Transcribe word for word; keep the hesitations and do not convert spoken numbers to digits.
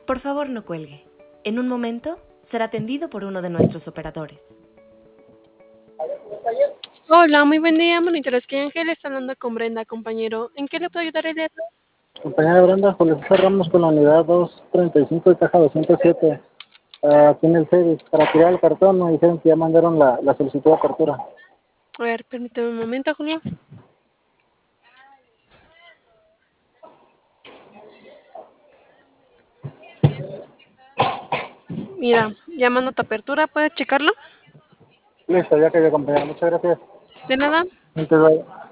Por favor, no cuelgue. En un momento será atendido por uno de nuestros operadores. Hola, muy buen día, monitores que Ángel está hablando con Brenda, compañero. ¿En qué le puedo ayudar el día de hoy? Compañera Brenda, Julio César Ramos con la unidad doscientos treinta y cinco de caja doscientos siete. Uh, aquí en el service, para tirar el cartón, me dijeron que ya mandaron la, la solicitud de apertura. A ver, permíteme un momento, Julio. Mira, llamando a tu apertura, ¿puedes checarlo? Listo, ya quedé, compañera. Muchas gracias. De nada. Entonces,